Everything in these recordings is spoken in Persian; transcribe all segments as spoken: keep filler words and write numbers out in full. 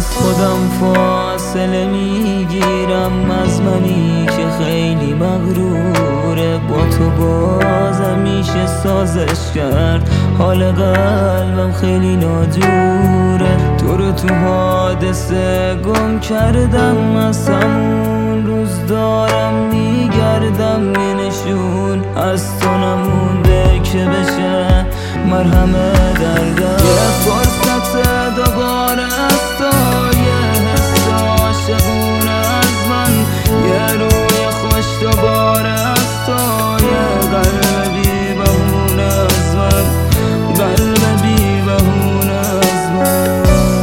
از خودم فاصله میگیرم، از منی که خیلی مغروره. با تو بازم میشه سازش کرد، حال قلبم خیلی ناجوره. تو رو تو حادثه گم کردم، از همون روز دارم میگردم. یه نشون از تو نمونده که بشه مرهم دردم. یه فرصت دوباره از تو، یه حس عاشقونه از من، یه روی خوش دوباره از تو، یه قلب بی بهونه از من، قلب بی بهونه از من.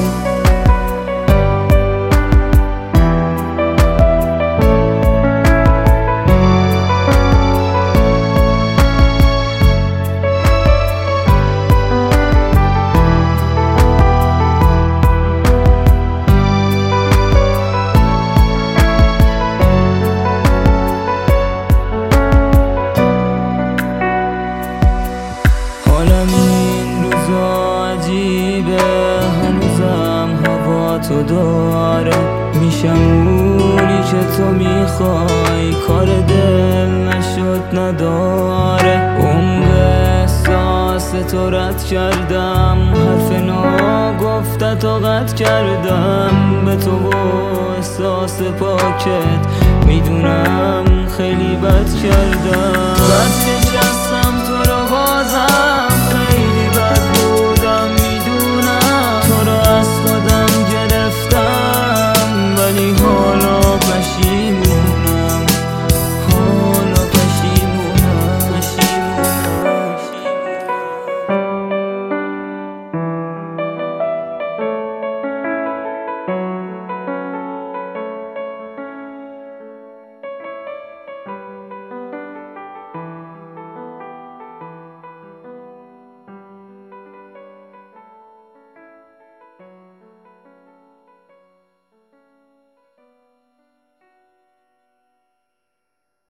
حالم این روزا عجیبه، هنوزم هوا تو داره. میشم اونی که تو میخوای، کار دل نشد نداره. عمق احساس تو رد کردم، حرف ناگفته تو قطع کردم. به تو و احساس پاکت میدونم خیلی بد کردم. بد نشستم